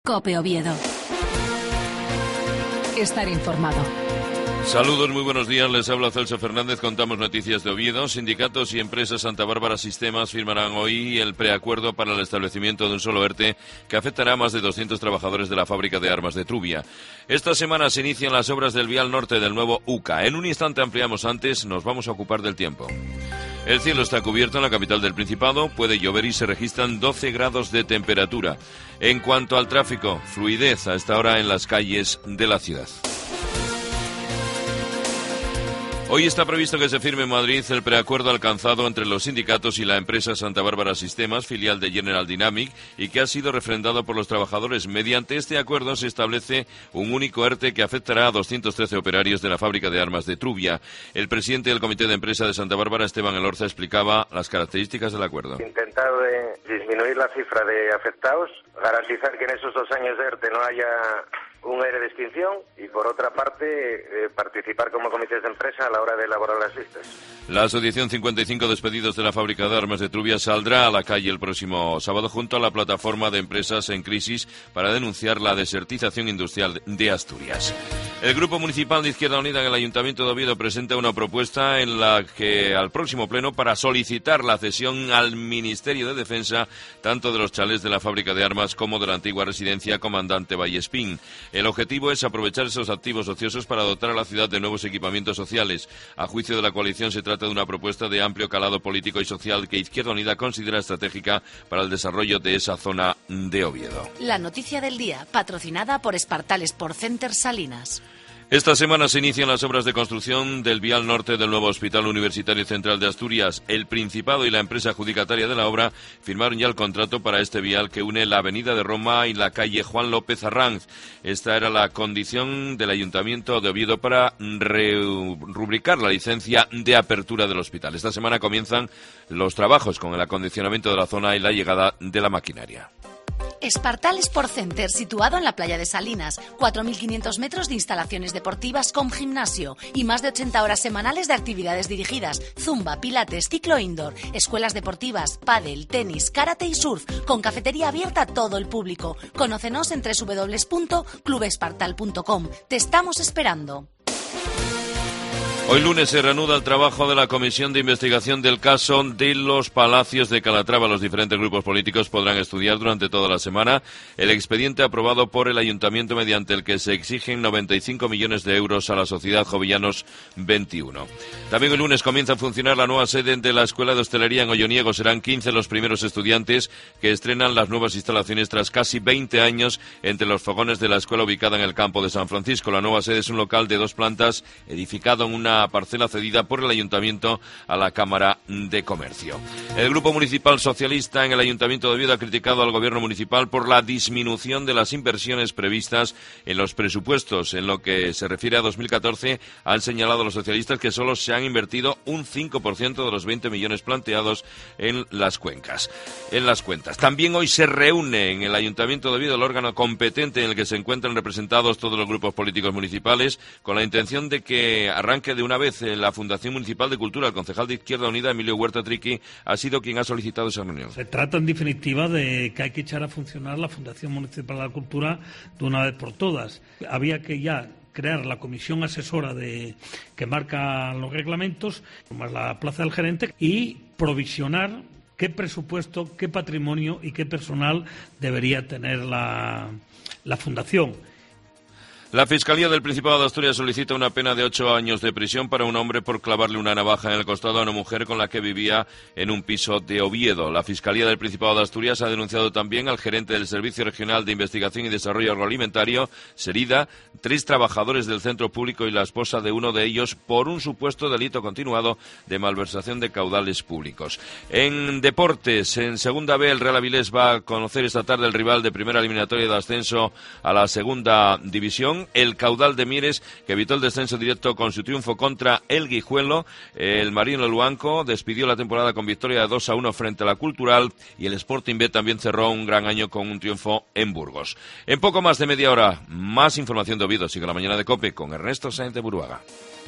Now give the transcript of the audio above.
COPE Oviedo. Estar informado. Saludos, muy buenos días. Les habla Celso Fernández. Contamos noticias de Oviedo. Sindicatos y empresas Santa Bárbara Sistemas firmarán hoy el preacuerdo para el establecimiento de un solo ERTE que afectará a más de 200 trabajadores de la fábrica de armas de Trubia. Esta semana se inician las obras del vial norte del nuevo UCA. En un instante ampliamos, antes nos vamos a ocupar del tiempo. El cielo está cubierto en la capital del Principado, puede llover y se registran 12 grados de temperatura. En cuanto al tráfico, fluidez a esta hora en las calles de la ciudad. Hoy está previsto que se firme en Madrid el preacuerdo alcanzado entre los sindicatos y la empresa Santa Bárbara Sistemas, filial de General Dynamic, y que ha sido refrendado por los trabajadores. Mediante este acuerdo se establece un único ERTE que afectará a 213 operarios de la fábrica de armas de Trubia. El presidente del Comité de Empresa de Santa Bárbara, Esteban Elorza, explicaba las características del acuerdo. Intentado disminuir la cifra de afectados, garantizar que en esos 2 años de ERTE no haya un ERE de extinción y, por otra parte, participar como comités de empresa a la hora de elaborar las listas. La Asociación 55 Despedidos de la Fábrica de Armas de Trubia saldrá a la calle el próximo sábado junto a la plataforma de empresas en crisis para denunciar la desertización industrial de Asturias. El Grupo Municipal de Izquierda Unida en el Ayuntamiento de Oviedo presenta una propuesta en la que al próximo pleno para solicitar la cesión al Ministerio de Defensa tanto de los chalés de la fábrica de armas como de la antigua residencia Comandante Vallespín. El objetivo es aprovechar esos activos ociosos para dotar a la ciudad de nuevos equipamientos sociales. A juicio de la coalición se trata de una propuesta de amplio calado político y social que Izquierda Unida considera estratégica para el desarrollo de esa zona de Oviedo. La noticia del día, patrocinada por Espartal Sport Center Salinas. Esta semana se inician las obras de construcción del vial norte del nuevo Hospital Universitario Central de Asturias. El Principado y la empresa adjudicataria de la obra firmaron ya el contrato para este vial que une la avenida de Roma y la calle Juan López Arranz. Esta era la condición del Ayuntamiento de Oviedo para rubricar la licencia de apertura del hospital. Esta semana comienzan los trabajos con el acondicionamiento de la zona y la llegada de la maquinaria. Espartal Sport Center, situado en la playa de Salinas, 4.500 metros de instalaciones deportivas con gimnasio y más de 80 horas semanales de actividades dirigidas, zumba, pilates, ciclo indoor, escuelas deportivas, pádel, tenis, karate y surf, con cafetería abierta a todo el público. Conócenos en www.clubespartal.com. Te estamos esperando. Hoy lunes se reanuda el trabajo de la Comisión de Investigación del caso de los Palacios de Calatrava. Los diferentes grupos políticos podrán estudiar durante toda la semana el expediente aprobado por el Ayuntamiento mediante el que se exigen 95 millones de euros a la Sociedad Jovellanos 21. También el lunes comienza a funcionar la nueva sede de la Escuela de Hostelería en Olloniego. Serán 15 los primeros estudiantes que estrenan las nuevas instalaciones tras casi 20 años entre los fogones de la escuela ubicada en el campo de San Francisco. La nueva sede es un local de 2 plantas edificado en una parcela cedida por el Ayuntamiento a la Cámara de Comercio. El Grupo Municipal Socialista en el Ayuntamiento de Oviedo ha criticado al Gobierno Municipal por la disminución de las inversiones previstas en los presupuestos. En lo que se refiere a 2014, han señalado los socialistas que solo se han invertido un 5% de los 20 millones planteados en las cuentas. También hoy se reúne en el Ayuntamiento de Oviedo el órgano competente en el que se encuentran representados todos los grupos políticos municipales con la intención de que arranque de una vez la Fundación Municipal de Cultura. El concejal de Izquierda Unida, Emilio Huerta Triqui, ha sido quien ha solicitado esa reunión. Se trata, en definitiva, de que hay que echar a funcionar la Fundación Municipal de la Cultura de una vez por todas. Había que ya crear la comisión asesora que marca los reglamentos, más la plaza del gerente, y provisionar qué presupuesto, qué patrimonio y qué personal debería tener la Fundación. La Fiscalía del Principado de Asturias solicita una pena de 8 años de prisión para un hombre por clavarle una navaja en el costado a una mujer con la que vivía en un piso de Oviedo. La Fiscalía del Principado de Asturias ha denunciado también al gerente del Servicio Regional de Investigación y Desarrollo Agroalimentario, Serida, 3 trabajadores del centro público y la esposa de uno de ellos por un supuesto delito continuado de malversación de caudales públicos. En deportes, en Segunda B, el Real Avilés va a conocer esta tarde el rival de primera eliminatoria de ascenso a la Segunda División. El Caudal de Mieres, que evitó el descenso directo con su triunfo contra el Guijuelo. El Marino Luanco despidió la temporada con victoria de 2-1 frente a la Cultural, y el Sporting B también cerró un gran año con un triunfo en Burgos. En poco más de media hora, más información de Oviedo. Sigue la mañana de COPE con Ernesto Sáenz de Buruaga.